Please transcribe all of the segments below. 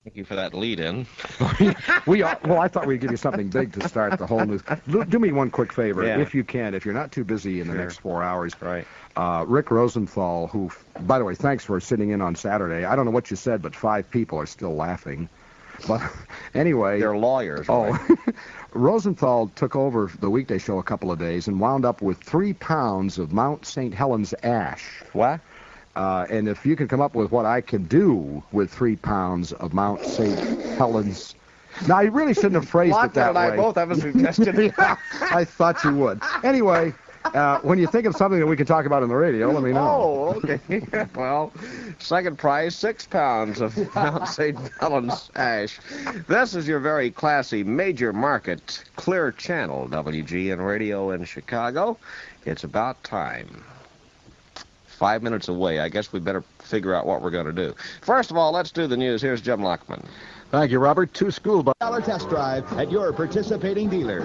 Thank you for that lead-in. Well, I thought we'd give you something big to start the whole news. Do me one quick favor, Yeah. if you can, if you're not too busy in the next 4 hours. Right. Rick Rosenthal, who, by the way, thanks for sitting in on Saturday. I don't know what you said, but 5 people are still laughing. But anyway. They're lawyers. Oh, Right? Rosenthal took over the weekday show a couple of days and wound up with 3 pounds of Mount St. Helens ash. What? And if you can come up with what I can do with 3 pounds of Mount St. Helens... Now, you really shouldn't have phrased it that Lockwood and way. I both have a suggestion. Yeah, I thought you would. Anyway, when you think of something that we can talk about on the radio, let me know. Oh, okay. Well, second prize, 6 pounds of Mount St. Helens ash. This is your very classy major market Clear Channel WGN Radio in Chicago. It's about time. 5 minutes away. I guess we better figure out what we're going to do. First of all, let's do the news. Here's Jim Lockman. Thank you, Robert. 2 school buses. $1 test drive at your participating dealer.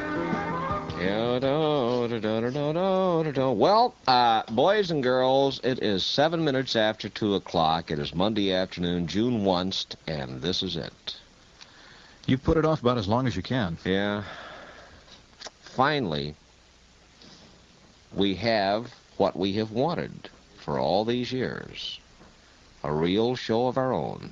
Well, boys and girls, it is 7 minutes after 2 o'clock. It is Monday afternoon, June 1st, and this is it. You've put it off about as long as you can. Yeah. Finally, we have what we have wanted for all these years. A real show of our own.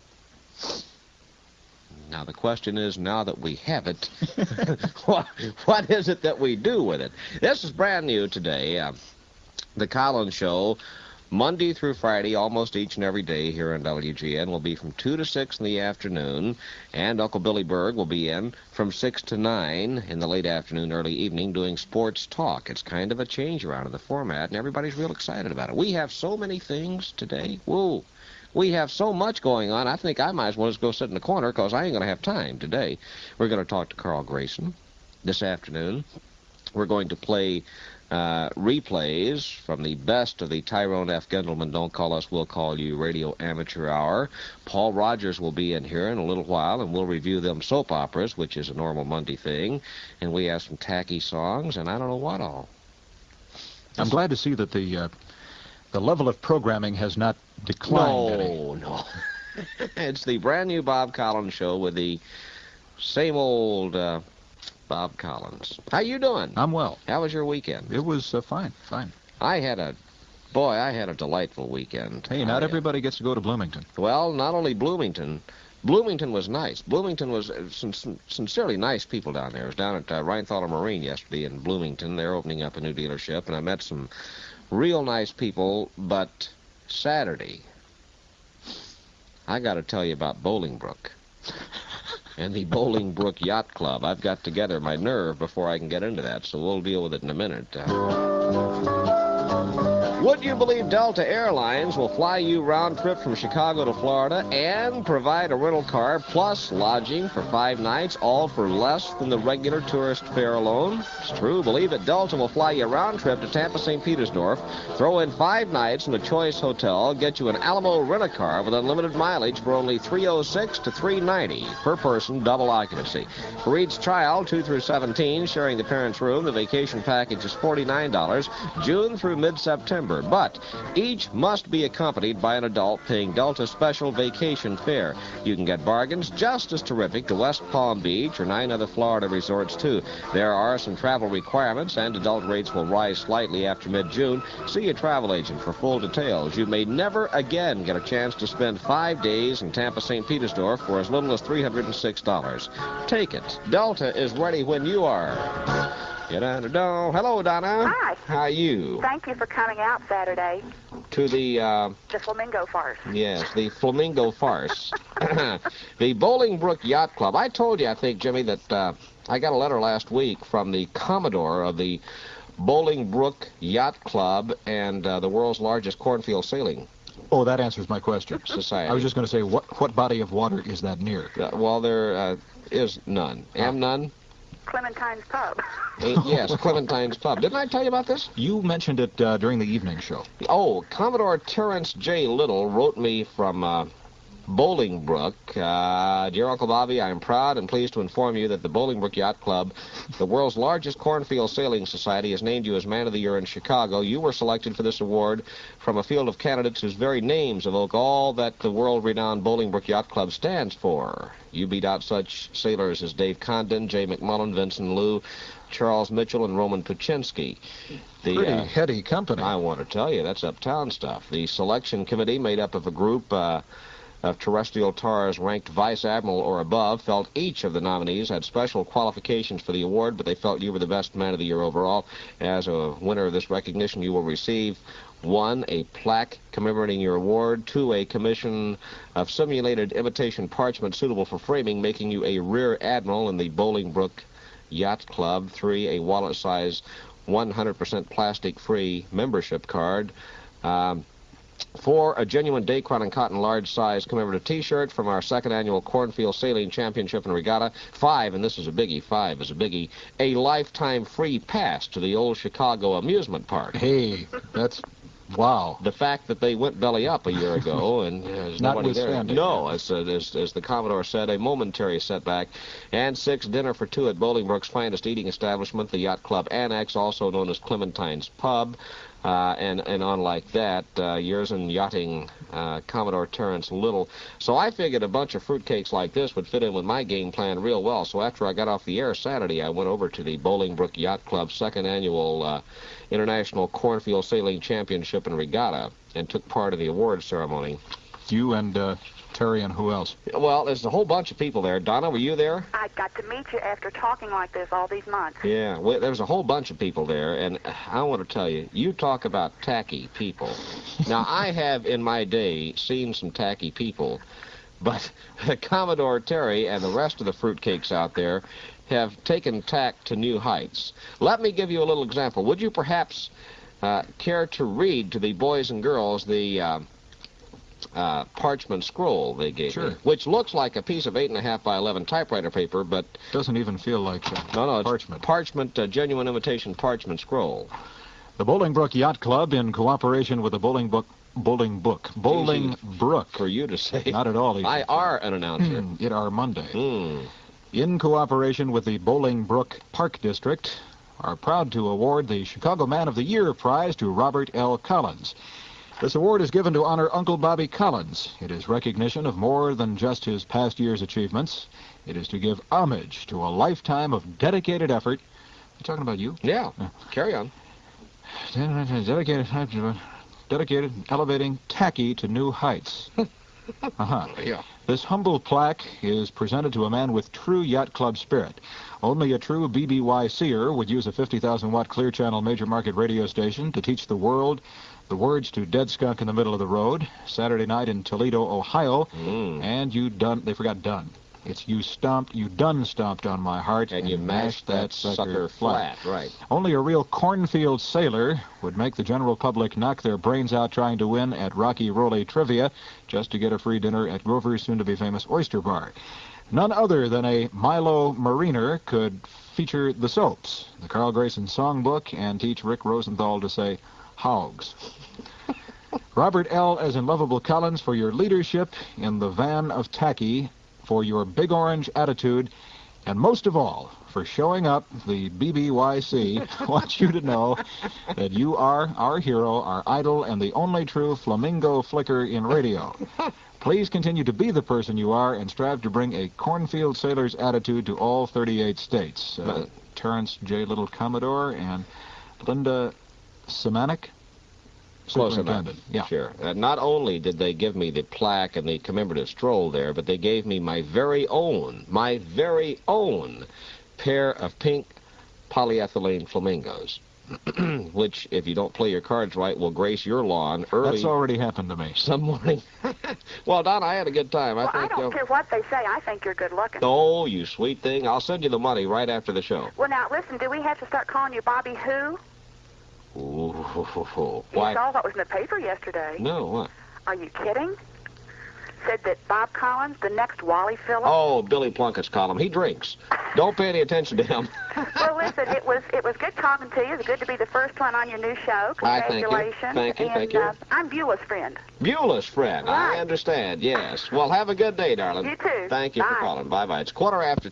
Now, the question is, now that we have it, what is it that we do with it? This is brand new today. The Collins Show, Monday through Friday, almost each and every day here on WGN, will be from 2 to 6 in the afternoon, and Uncle Billy Berg will be in from 6 to 9 in the late afternoon, early evening, doing sports talk. It's kind of a change around in the format, and everybody's real excited about it. We have so many things today. Whoa. We have so much going on, I think I might as well just go sit in the corner because I ain't going to have time today. We're going to talk to Carl Grayson this afternoon. We're going to play replays from the best of the Tyrone F. Gendelman Don't Call Us, We'll Call You Radio Amateur Hour. Paul Rogers will be in here in a little while, and we'll review them soap operas, which is a normal Monday thing. And we have some tacky songs, and I don't know what all. I'm glad to see that the level of programming has not declined any. No. It's the brand new Bob Collins Show with the same old Bob Collins. How you doing? I'm well. How was your weekend? It was fine. I had a delightful weekend. Hey, not everybody gets to go to Bloomington. Well, not only Bloomington. Bloomington was nice. Bloomington was sincerely nice people down there. I was down at Rheinethaler Marine yesterday in Bloomington. They're opening up a new dealership, and I met some real nice people, but Saturday, I got to tell you about Bolingbrook and the Bolingbrook Yacht Club. I've got to gather my nerve before I can get into that, so we'll deal with it in a minute. Would you believe Delta Airlines will fly you round trip from Chicago to Florida and provide a rental car plus lodging for 5 nights, all for less than the regular tourist fare alone? It's true. Believe it. Delta will fly you round trip to Tampa St. Petersdorf, throw in 5 nights in a choice hotel, get you an Alamo rent-a-car with unlimited mileage for only $306 to $390 per person, double occupancy. For each child, 2 through 17, sharing the parents' room, the vacation package is $49, June through mid-September. But each must be accompanied by an adult paying Delta special vacation fare. You can get bargains just as terrific to West Palm Beach or 9 other Florida resorts, too. There are some travel requirements, and adult rates will rise slightly after mid-June. See a travel agent for full details. You may never again get a chance to spend 5 days in Tampa St. Petersdorf for as little as $306. Take it. Delta is ready when you are. Hello, Donna. Hi. How are you? Thank you for coming out Saturday. To the Flamingo Farce. Yes, the Flamingo Farce. The Bolingbrook Yacht Club. I told you, I think, Jimmy, that I got a letter last week from the Commodore of the Bolingbrook Yacht Club and the world's largest cornfield sailing Oh, that answers my question. society. I was just going to say, what body of water is that near? Well, there is none. None? Clementine's Pub. Yes, Clementine's Pub. Didn't I tell you about this? You mentioned it during the evening show. Oh, Commodore Terrence J. Little wrote me from Bolingbrook. Dear Uncle Bobby, I am proud and pleased to inform you that the Bolingbrook Yacht Club, the world's largest cornfield sailing society, has named you as Man of the Year in Chicago. You were selected for this award from a field of candidates whose very names evoke all that the world-renowned Bolingbrook Yacht Club stands for. You beat out such sailors as Dave Condon, Jay McMullen, Vincent Liu, Charles Mitchell, and Roman Puchinsky. Pretty heady company. I want to tell you, that's uptown stuff. The selection committee, made up of a group of terrestrial tars ranked vice admiral or above, felt each of the nominees had special qualifications for the award, but they felt you were the best Man of the Year overall. As a winner of this recognition, you will receive 1, a plaque commemorating your award, 2, a commission of simulated imitation parchment suitable for framing, making you a rear admiral in the Bolingbrook Yacht Club, 3, a wallet-size 100% plastic-free membership card, 4, a genuine Dacron and Cotton large-size commemorative T-shirt from our second annual Cornfield Sailing Championship and Regatta. 5, and this is a biggie, a lifetime free pass to the old Chicago amusement park. Hey, that's... Wow. The fact that they went belly up a year ago and there's nobody there. No, as the Commodore said, a momentary setback. And 6, dinner for 2 at Bolingbrook's finest eating establishment, the Yacht Club Annex, also known as Clementine's Pub. And unlike that, years in yachting, Commodore Terrence Little. So I figured a bunch of fruitcakes like this would fit in with my game plan real well. So after I got off the air Saturday, I went over to the Bolingbrook Yacht Club's second annual International Cornfield Sailing Championship and Regatta and took part in the award ceremony. You and Terry and who else? Well, there's a whole bunch of people there. Donna, were you there? I got to meet you after talking like this all these months. Yeah, well, there was a whole bunch of people there, and I want to tell you, you talk about tacky people. Now, I have in my day seen some tacky people, but Commodore Terry and the rest of the fruitcakes out there have taken tact to new heights. Let me give you a little example. Would you perhaps care to read to the boys and girls the parchment scroll they gave me, which looks like a piece of 8.5 by 11 typewriter paper, but doesn't even feel like no, parchment. Parchment, genuine imitation parchment scroll. The Bolingbrook Yacht Club, in cooperation with the Bolingbrook. For you to say. Not at all. I are an announcer. It are Monday. In cooperation with the Bolingbrook Park District, are proud to award the Chicago Man of the Year prize to Robert L. Collins. This award is given to honor Uncle Bobby Collins. It is recognition of more than just his past year's achievements. It is to give homage to a lifetime of dedicated effort. You talking about you? Yeah. Carry on. Dedicated, elevating tacky to new heights. Yeah. This humble plaque is presented to a man with true yacht club spirit. Only a true BBY-seer would use a 50,000-watt Clear Channel major market radio station to teach the world the words to Dead Skunk in the Middle of the Road, Saturday night in Toledo, Ohio, and they forgot done. It's you done stomped on my heart, and you mashed that sucker flat. Right. Only a real cornfield sailor would make the general public knock their brains out trying to win at Rocky Rolley Trivia just to get a free dinner at Grover's soon-to-be-famous Oyster Bar. None other than a Milo Mariner could feature the soaps, the Carl Grayson songbook, and teach Rick Rosenthal to say hogs. Robert L. as in Lovable Collins, for your leadership in the van of tacky, for your big orange attitude, and most of all, for showing up, the BBYC wants you to know that you are our hero, our idol, and the only true flamingo flicker in radio. Please continue to be the person you are and strive to bring a cornfield sailor's attitude to all 38 states. Terrence J. Little Commodore and Linda Semanek. Close enough. Yeah. Sure. Not only did they give me the plaque and the commemorative stroll there, but they gave me my very own pair of pink polyethylene flamingos, which, if you don't play your cards right, will grace your lawn early. That's already happened to me. Some morning. Well, Don, I had a good time. I don't care what they say. I think you're good looking. Oh, you sweet thing. I'll send you the money right after the show. Well, now, listen, do we have to start calling you Bobby who? Ooh, you saw what was in the paper yesterday. No, what? Are you kidding? said that Bob Collins, the next Wally Phillips. Oh, Billy Plunkett's column. He drinks. Don't pay any attention to him. Well, listen, it was good talking to you. It's good to be the first one on your new show. Congratulations. Thank you. I'm Beulah's friend. Beulah's friend. Right. I understand, yes. Well, have a good day, darling. You too. Thank you for calling. Bye-bye. It's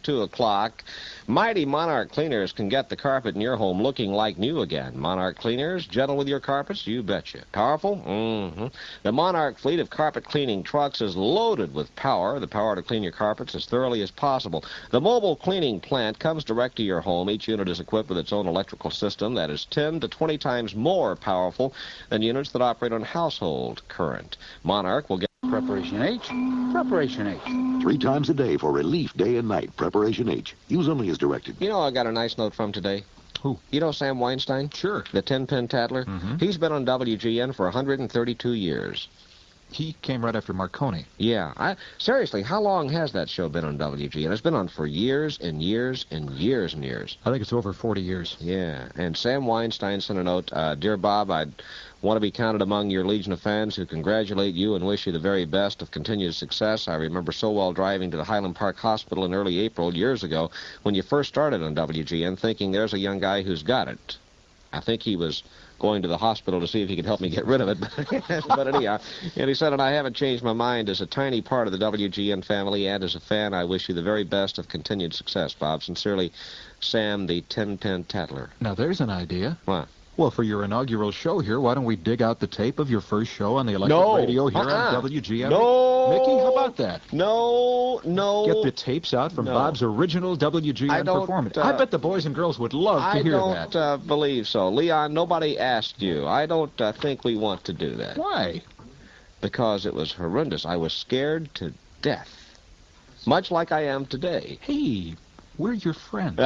2:15. Mighty Monarch Cleaners can get the carpet in your home looking like new again. Monarch Cleaners, gentle with your carpets, you betcha. Powerful? Mm-hmm. The Monarch fleet of carpet cleaning trucks is loaded with power, the power to clean your carpets as thoroughly as possible. The mobile cleaning plant comes direct to your home. Each unit is equipped with its own electrical system that is 10 to 20 times more powerful than units that operate on household current. Monarch will get Preparation H. Preparation H. 3 times a day for relief day and night. Preparation H. Use only as directed. You know, I got a nice note from today. Who? You know Sam Weinstein? Sure. The 10-pin tattler? Mm-hmm. He's been on WGN for 132 years. He came right after Marconi. Yeah. Seriously, how long has that show been on WGN? It's been on for years and years and years and years. I think it's over 40 years. Yeah. And Sam Weinstein sent a note. Dear Bob, I'd want to be counted among your legion of fans who congratulate you and wish you the very best of continued success. I remember so well driving to the Highland Park Hospital in early April years ago when you first started on WGN, thinking there's a young guy who's got it. I think he was going to the hospital to see if he could help me get rid of it. But anyhow, and he said, and I haven't changed my mind. As a tiny part of the WGN family and as a fan, I wish you the very best of continued success, Bob. Sincerely, Sam, the 10-pin tattler. Now, there's an idea. What? Well, for your inaugural show here, why don't we dig out the tape of your first show on the electric radio here on WGN? No. Mickey, how about that? No. Get the tapes out from Bob's original WGN performance. I bet the boys and girls would love to hear that. I don't believe so. Leon, nobody asked you. I don't think we want to do that. Why? Because it was horrendous. I was scared to death. Much like I am today. Hey, we're your friends.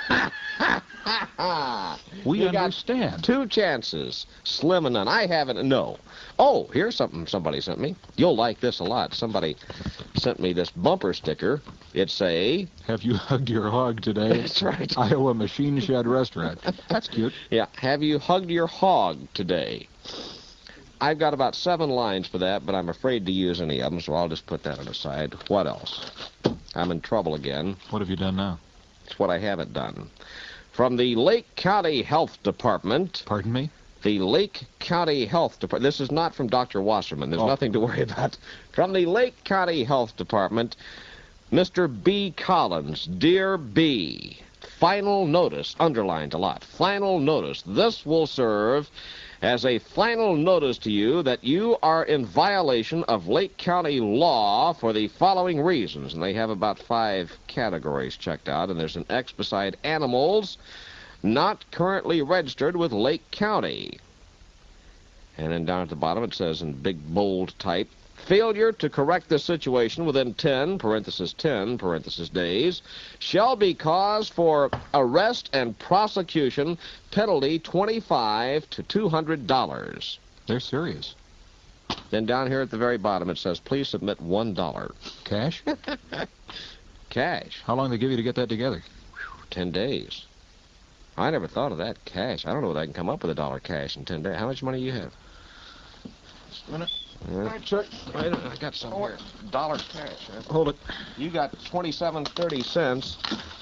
We You understand. got 2 chances. Slim and none. I haven't. No. Oh, here's something somebody sent me. You'll like this a lot. Somebody sent me this bumper sticker. It's a... Have you hugged your hog today? That's right. Iowa Machine Shed Restaurant. That's cute. Yeah. Have you hugged your hog today? I've got about 7 lines for that, but I'm afraid to use any of them, so I'll just put that on the side. What else? I'm in trouble again. What have you done now? It's what I haven't done. From the Lake County Health Department. Pardon me? The Lake County Health Department. This is not from Dr. Wasserman. There's nothing to worry about. From the Lake County Health Department, Mr. B. Collins. Dear B, final notice, underlined a lot. Final notice. This will serve as a final notice to you that you are in violation of Lake County law for the following reasons. And they have about 5 categories checked out. And there's an X beside animals not currently registered with Lake County. And then down at the bottom it says in big bold type, failure to correct the situation within 10 days shall be cause for arrest and prosecution, penalty $25 to $200. They're serious. Then down here at the very bottom it says, please submit $1. Cash? Cash. How long do they give you to get that together? 10 days. I never thought of that. Cash. I don't know whether I can come up with $1 cash in 10 days. How much money do you have? Just a minute. I got some here. $1 cash. Hold it. You got 27.30 cents.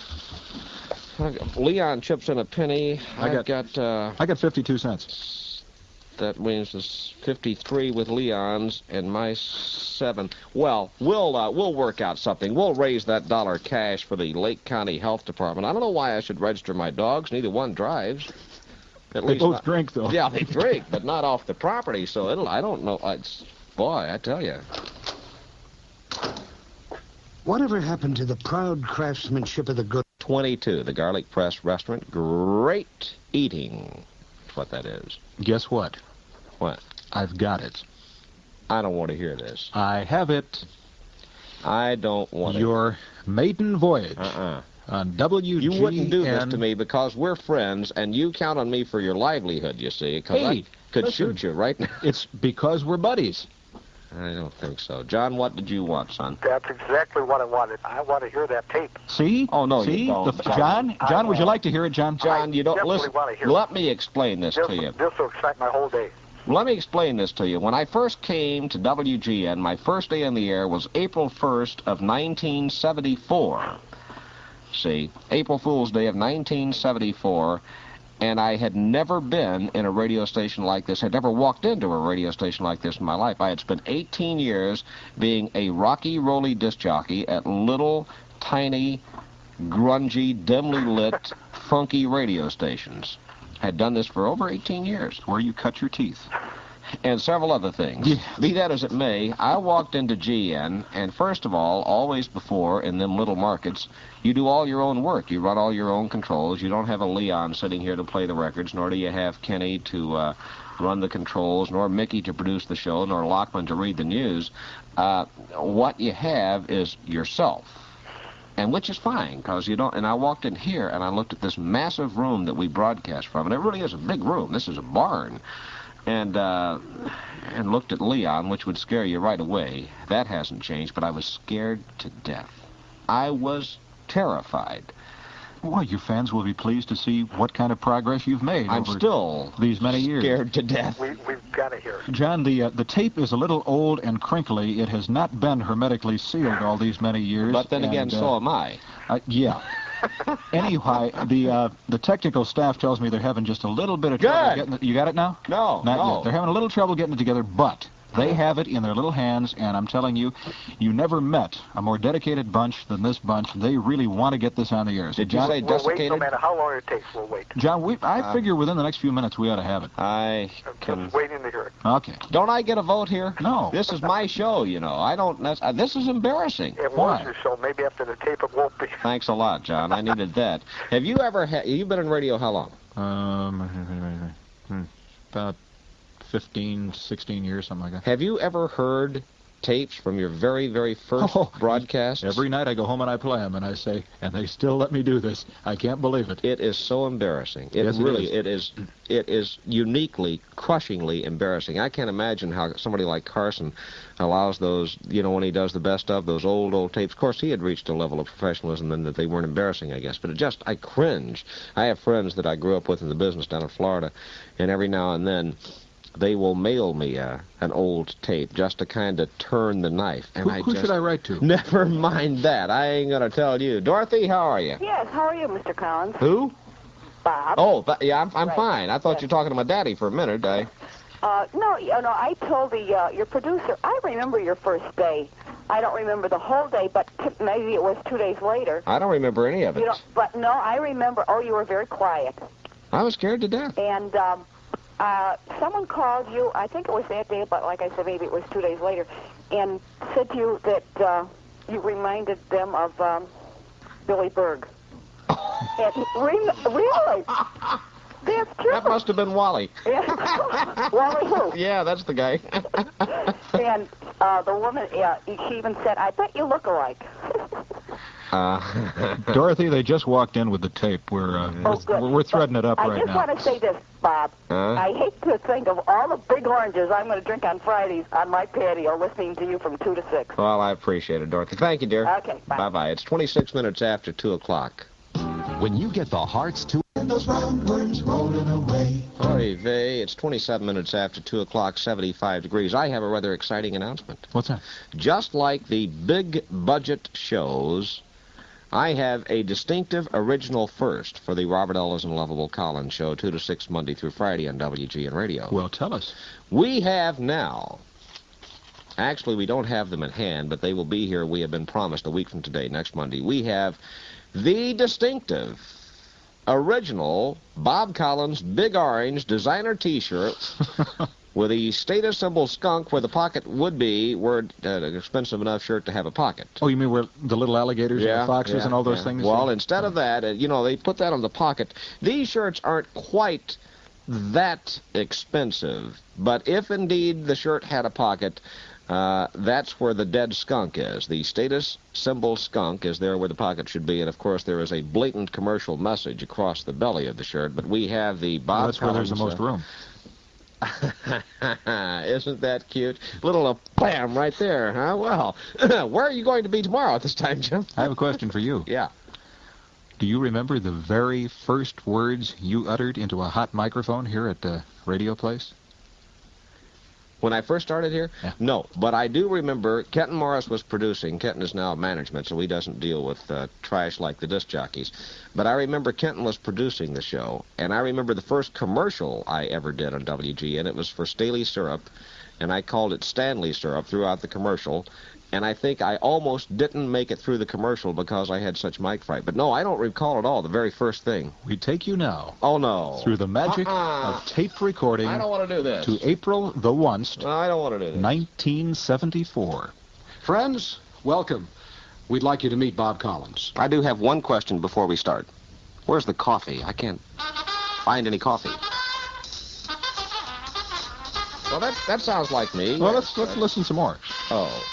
Leon chips in a penny. I got 52 cents. That means it's 53 with Leon's and my 7. Well, we'll work out something. We'll raise that $1 cash for the Lake County Health Department. I don't know why I should register my dogs. Neither one drives. At They least both not, drink, though. Yeah, they drink, but not off the property. So I don't know. Boy, I tell you. Whatever happened to the proud craftsmanship of the good? 22, the Garlic Press Restaurant. Great eating. That's what that is. Guess what? What? I've got it. I don't want to hear this. I have it. I don't want Your maiden voyage on WGN. You wouldn't do this to me because we're friends, and you count on me for your livelihood, you see, because I could shoot you right now. It's because we're buddies. I don't think so. John, what did you want, son? That's exactly what I wanted. I want to hear that tape. See? Oh, no, See? you don't. John, would you like to hear it, John? John, you don't definitely listen. want to hear it. Let me explain this to you. This will excite my whole day. Let me explain this to you. When I first came to WGN, my first day in the air was April 1st of 1974. See, April Fool's Day of 1974, and I had never been in a radio station like this, had never walked into a radio station like this in my life. I had spent 18 years being a rocky, roly disc jockey at little, tiny, grungy, dimly lit, funky radio stations. Had done this for over 18 years. Where you cut your teeth. And several other things. Yeah. Be that as it may, I walked into GN, and first of all, always before, in them little markets, you do all your own work. You run all your own controls. You don't have a Leon sitting here to play the records, nor do you have Kenny to run the controls, nor Mickey to produce the show, nor Lockman to read the news. What you have is yourself. And which is fine, because you don't... And I walked in here, and I looked at this massive room that we broadcast from, and it really is a big room. This is a barn. And looked at Leon, which would scare you right away. That hasn't changed, but I was scared to death. I was terrified. Well, your fans will be pleased to see what kind of progress you've made I'm over still these many years. Scared to death. We've got to hear it. John, the tape is a little old and crinkly. It has not been hermetically sealed all these many years. But then again, so am I. Yeah. Anyway, the technical staff tells me they're having just a little bit of trouble getting it. You got it now? No, Not yet. They're having a little trouble getting it together, but they have it in their little hands, and I'm telling you, you never met a more dedicated bunch than this bunch. They really want to get this on the air. So Did you say We'll desiccated? wait no matter how long it takes. We'll wait. John, I figure within the next few minutes we ought to have it. I can... Just waiting to hear it. Okay. Don't I get a vote here? No. This is my show, you know. I don't... This is embarrassing. It Why? was your show. Maybe after the tape it won't be. Thanks a lot, John. I needed that. Have you ever... You've been in radio how long? About 15, 16 years, something like that. Have you ever heard tapes from your very, very first broadcast? Every night I go home and I play them, and I say, and they still let me do this. I can't believe it. It is so embarrassing. Yes, It is uniquely, crushingly embarrassing. I can't imagine how somebody like Carson allows those, you know, when he does the best of those old tapes. Of course, he had reached a level of professionalism and that they weren't embarrassing, I guess. But I cringe. I have friends that I grew up with in the business down in Florida, and every now and then they will mail me an old tape just to kind of turn the knife. And Who should I write to? Never mind that. I ain't going to tell you. Dorothy, how are you? Yes, how are you, Mr. Collins? Who? Bob. Oh, yeah, I'm Right. fine. I thought you were talking to my daddy for a minute. No, I told your producer, I remember your first day. I don't remember the whole day, but maybe it was 2 days later. I don't remember any of it. But no, I remember, you were very quiet. I was scared to death. And someone called you, I think it was that day, but like I said, maybe it was 2 days later, and said to you that you reminded them of Billy Berg. Really? That's true. That must have been Wally. Wally who? Yeah, that's the guy. And the woman, she even said, I bet you look alike. Dorothy, they just walked in with the tape. We're threading it up right now. I just want to say this, Bob. I hate to think of all the big oranges I'm going to drink on Fridays on my patio listening to you from 2 to 6. Well, I appreciate it, Dorothy. Thank you, dear. Okay, bye. Bye-bye. It's 26 minutes after 2 o'clock. When you get the hearts to... And those roundworms rolling away. Oy vey, it's 27 minutes after 2 o'clock, 75 degrees. I have a rather exciting announcement. What's that? Just like the big budget shows, I have a distinctive original first for the Robert Ellis and Lovable Collins show, 2 to 6 Monday through Friday on WGN Radio. Well, tell us. We have now, actually we don't have them in hand, but they will be here, we have been promised, a week from today, next Monday. We have the distinctive original Bob Collins Big Orange designer T-shirt with the status symbol skunk where the pocket would be, were an expensive enough shirt to have a pocket. Oh, you mean where the little alligators and the foxes and all those things? Well, instead of that, they put that on the pocket. These shirts aren't quite that expensive, but if indeed the shirt had a pocket, that's where the dead skunk is. The status symbol skunk is there where the pocket should be, and of course there is a blatant commercial message across the belly of the shirt, but we have the Bob that's where there's the most room. Isn't that cute? Little bam right there, huh? Well, where are you going to be tomorrow at this time, Jim? I have a question for you. Yeah. Do you remember the very first words you uttered into a hot microphone here at Radio Place? When I first started here? Yeah. No, but I do remember Kenton Morris was producing. Kenton is now management, so he doesn't deal with trash like the disc jockeys. But I remember Kenton was producing the show, and I remember the first commercial I ever did on WGN. It was for Staley Syrup, and I called it Stanley Syrup throughout the commercial. And I think I almost didn't make it through the commercial because I had such mic fright. But no, I don't recall at all the very first thing. We take you now Oh, no. through the magic of tape recording I don't want to do this. to April the Onst, I don't want to do this. 1974. Friends, welcome. We'd like you to meet Bob Collins. I do have one question before we start. Where's the coffee? I can't find any coffee. Well, that sounds like me. Well, let's listen some more. Oh.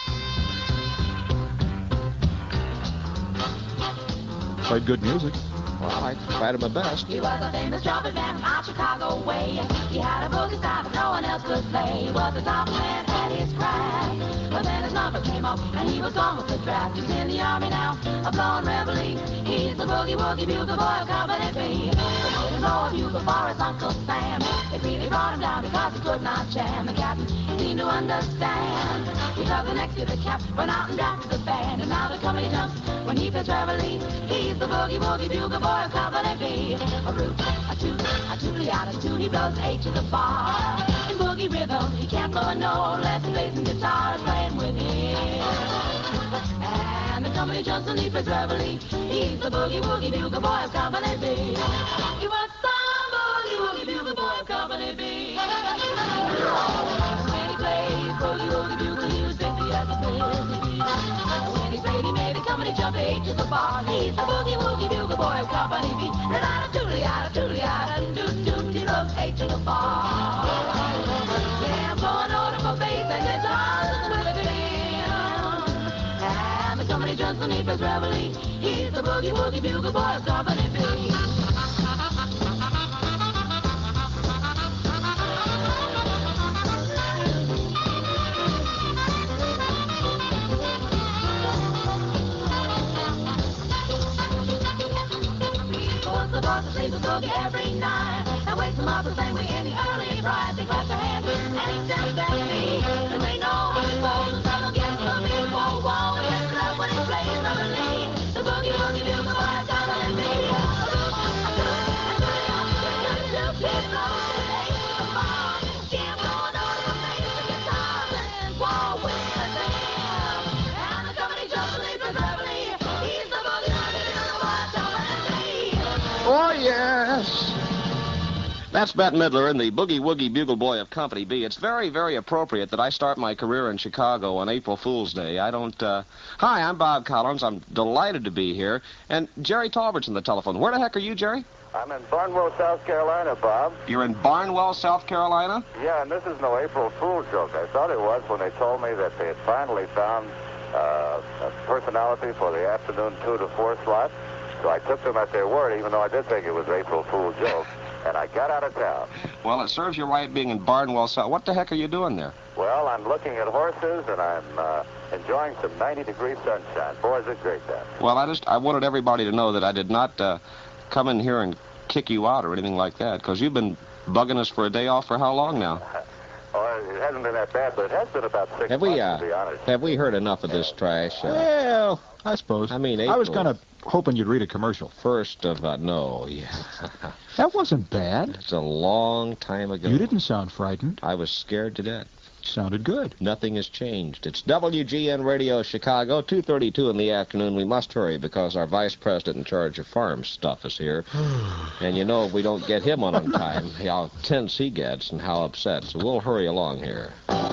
Played good music. Well, I tried my best. He was a famous trumpet man from out Chicago way. He had a boogie style that no one else could play. He was the top man at his craft. But then his number came up and he was gone with the draft. He's in the army now, a blowing reveille. He's the boogie-woogie bugle boy of Company B. The boys know of you before his Uncle Sam. They really brought him down because he could not jam. The captain seemed to understand. He took the next to the cap, went out and drafted the band. And now the company jumps when he plays reveille. He's the boogie-woogie bugle boy of Company B. A root, a toot, a tootly out of tune. He blows A to the bar. In boogie rhythm, he can't blow a note unless he plays some guitar playing with him. And the company jumps when he plays reveille. He's the boogie-woogie bugle boy of Company B. He was some boogie-woogie bugle boy of Company B. When he plays boogie-woogie bugle, he was busy as a busy. When he played, he made the company jump A to the bar. He's the boogie-woogie bugle boy of Company B. And out of doot-doot, he blows A to the bar. Yeah, I'm blowing order for bass and guitars with him. And the company jumps when he plays reveille. He's the boogie-woogie bugle boy of Company B. The boss plays the boogie every night. And wakes them up the same way in the early bright. They clap their hands and he steps back to me. And they know his balls and trouble gets to me. Whoa, whoa, yes, love when he plays reveille. The boogie-woogie bugle boy of Company B. Oh, yes. That's Bette Midler and the Boogie-Woogie Bugle Boy of Company B. It's very, very appropriate that I start my career in Chicago on April Fool's Day. I don't, Hi, I'm Bob Collins. I'm delighted to be here. And Jerry Talbert's on the telephone. Where the heck are you, Jerry? I'm in Barnwell, South Carolina, Bob. You're in Barnwell, South Carolina? Yeah, and this is no April Fool's joke. I thought it was when they told me that they had finally found a personality for the afternoon 2 to 4 slot. So I took them at their word, even though I did think it was an April Fool's joke. And I got out of town. Well, it serves you right being in Barnwell, South. What the heck are you doing there? Well, I'm looking at horses, and I'm enjoying some 90-degree sunshine. Boy, is it great then. Well, I wanted everybody to know that I did not come in here and kick you out or anything like that, because you've been bugging us for a day off for how long now? Oh, it hasn't been that bad, but it has been about 6 months, to be honest. Have we heard enough of this trash? Well, I suppose. I mean, I was April. kind of hoping you'd read a commercial. First of, no, yeah. That wasn't bad. It's a long time ago. You didn't sound frightened. I was scared to death. Sounded good. Nothing has changed. It's WGN Radio Chicago, 2:32 in the afternoon. We must hurry because our vice president in charge of farm stuff is here. And you know, if we don't get him on time, how tense he gets and how upset. So we'll hurry along here.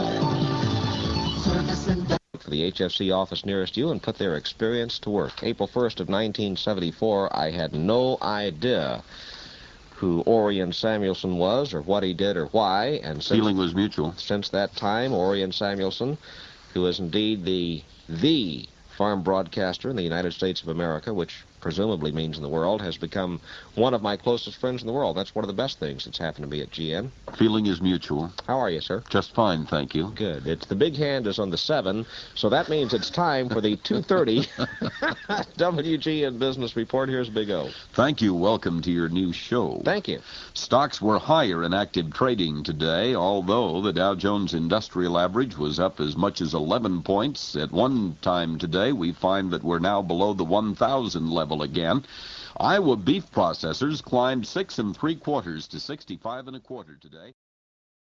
For the HFC office nearest you and put their experience to work. April 1st of 1974, I had no idea who Orion Samuelson was or what he did or why. And Feeling was mutual. Since that time, Orion Samuelson, who is indeed the farm broadcaster in the United States of America, which presumably means in the world, has become one of my closest friends in the world. That's one of the best things that's happened to me at GM. Feeling is mutual. How are you, sir? Just fine, thank you. Good. It's the big hand is on the 7, so that means it's time for the 2:30 WGN Business Report. Here's Big O. Thank you. Welcome to your new show. Thank you. Stocks were higher in active trading today, although the Dow Jones Industrial Average was up as much as 11 points. At one time today, we find that we're now below the 1,000 level again. Iowa beef processors climbed 6 3/4 to 65 1/4 today.